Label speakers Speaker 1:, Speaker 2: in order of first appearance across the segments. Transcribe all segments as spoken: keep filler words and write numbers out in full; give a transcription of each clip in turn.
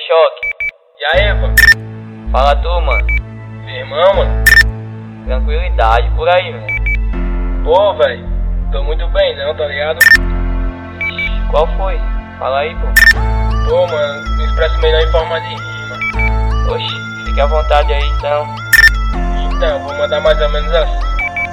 Speaker 1: Choque.
Speaker 2: E aí, pô?
Speaker 1: Fala tu, mano.
Speaker 2: Firmão, mano?
Speaker 1: Tranquilidade, por aí, velho.
Speaker 2: Pô, velho, tô muito bem não, tá ligado?
Speaker 1: Ixi, qual foi? Fala aí, pô.
Speaker 2: Pô, mano, me expresso melhor em forma de rima.
Speaker 1: Oxi, fique à vontade aí, então.
Speaker 2: Então, vou mandar mais ou menos assim.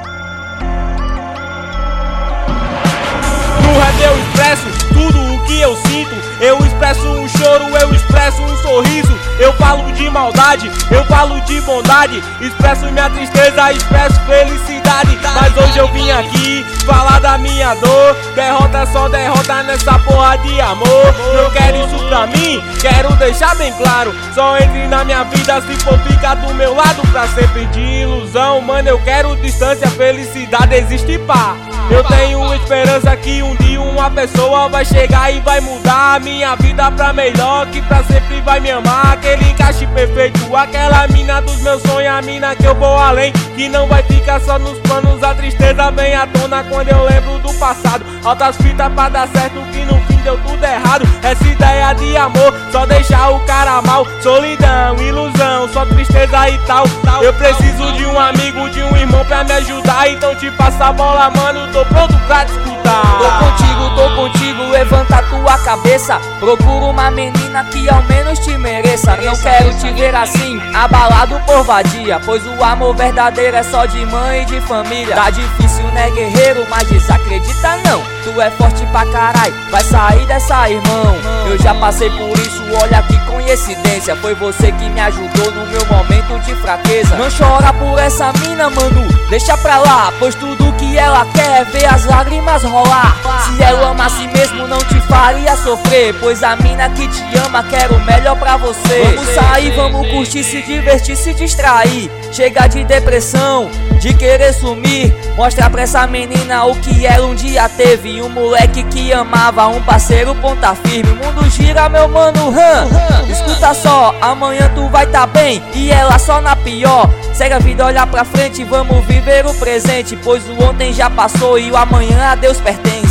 Speaker 3: No rap eu expresso tudo o que eu sinto. Eu expresso um choro, eu expresso um sorriso. Eu falo de maldade, eu falo de bondade. Expresso minha tristeza, expresso felicidade. Mas hoje eu vim aqui falar da minha dor. Derrota só derrota nessa porra de amor. Não quero isso pra mim, quero deixar bem claro. Só entre na minha vida se for ficar do meu lado. Pra sempre de ilusão, mano, eu quero distância. Felicidade existe, pá. Eu tenho esperança que um dia uma pessoa vai chegar e vai mudar a minha vida pra melhor, que pra sempre vai me amar. Aquele encaixe perfeito, aquela mina dos meus sonhos, a mina que eu vou além, que não vai ficar só nos planos. A tristeza vem à tona quando eu lembro do passado. Altas fitas pra dar certo que no fim deu tudo errado. Essa ideia de amor só deixa o cara mal. Solidão, ilusão, só tristeza e tal. Eu preciso de um amigo, de um irmão pra me ajudar. Então te passa a bola, mano, tô pronto pra te escutar.
Speaker 4: Tô contigo, tô contigo, levanta tua cabeça. Procura uma menina que ao menos te mereça. Não quero te ver assim, abalado por vadia, pois o amor verdadeiro é só de mãe e de família. Tá difícil, né, guerreiro, mas desacredita não. Tu é forte pra carai, vai sair dessa, irmão. Eu já passei por isso, olha que coincidência. Foi você que me ajudou no meu momento de fraqueza. Não chora por essa mina, mano, deixa pra lá, pois tudo que ela quer é ver as lágrimas rolar. Se ela amasse mesmo não te faria sofrer, pois a mina que te ama quer o melhor pra você. Vamos sair, vamos curtir, se divertir, se distrair. Chega de depressão, de querer sumir. Mostra pra essa menina o que ela um dia teve. Um moleque que amava, um parceiro ponta firme. O mundo gira, meu mano, hum. Escuta só, amanhã tu vai tá bem e ela só na pior. Segue a vida, olha pra frente, vamos viver o presente, pois o ontem já passou e o amanhã a Deus pertence.